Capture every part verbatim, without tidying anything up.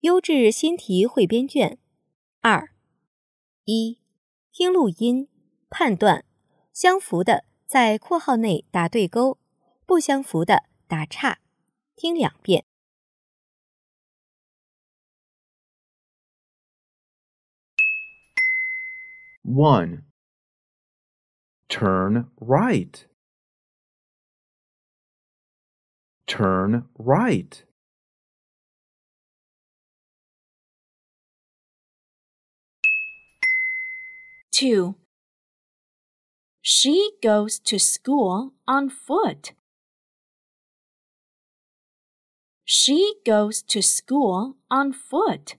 优质新题汇编卷。二、一、听录音，判断，相符的在括号内打对勾，不相符的打叉。听两遍。 One. Turn right. Turn right. Two. She goes to school on foot. She goes to school on foot.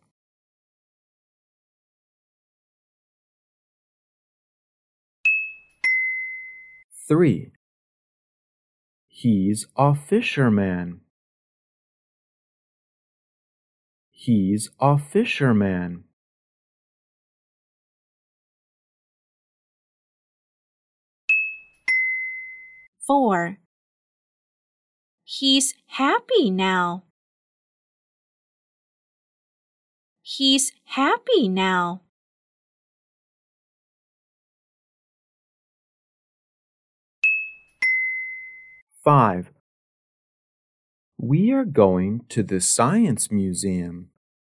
Three. He's a fisherman. He's a fisherman. Four. He's happy now. He's happy now. Five. We are going to the Science Museum.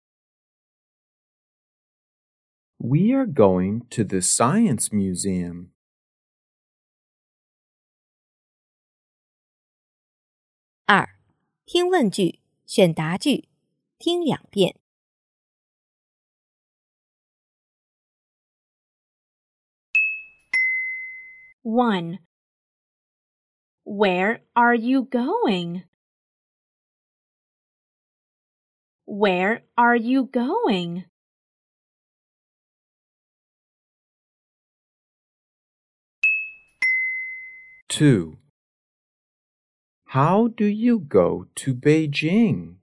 We are going to the Science Museum. 二、听问句，选答句，听两遍。 One. Where are you going? Where are you going? Two. How do you go to Beijing?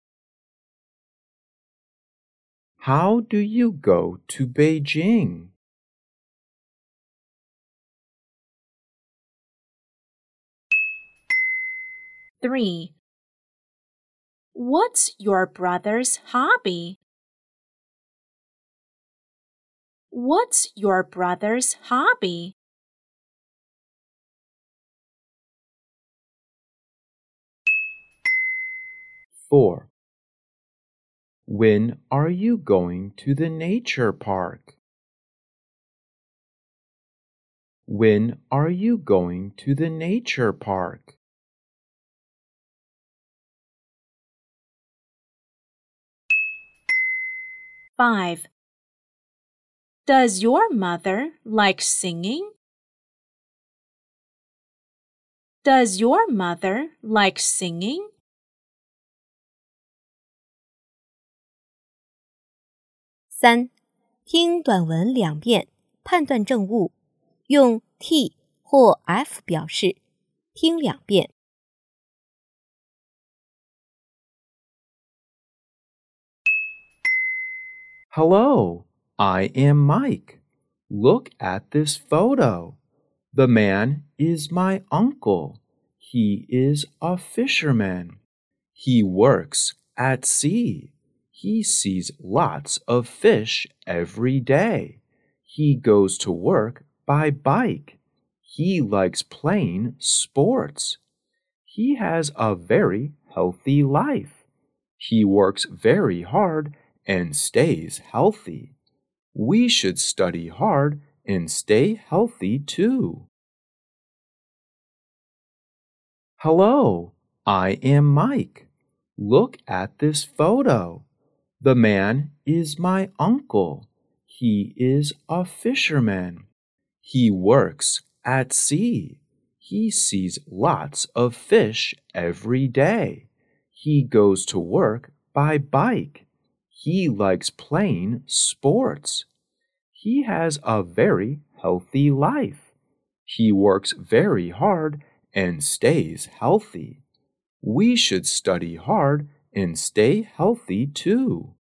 How do you go to Beijing? Three. What's your brother's hobby? What's your brother's hobby? Four. When are you going to the nature park? When are you going to the nature park? 5. Does your mother like singing? Does your mother like singing? 三、听短文两遍，判断正误，用 T 或 F 表示，听两遍。 Hello, I am Mike. Look at this photo. The man is my uncle. He is a fisherman. He works at sea. He sees lots of fish every day. He goes to work by bike. He likes playing sports. He has a very healthy life. He works very hard and stays healthy. We should study hard and stay healthy too. Hello, I am Mike. Look at this photo. The man is my uncle. He is a fisherman. He works at sea. He sees lots of fish every day. He goes to work by bike. He likes playing sports. He has a very healthy life. He works very hard and stays healthy. We should study hard and stay healthy too.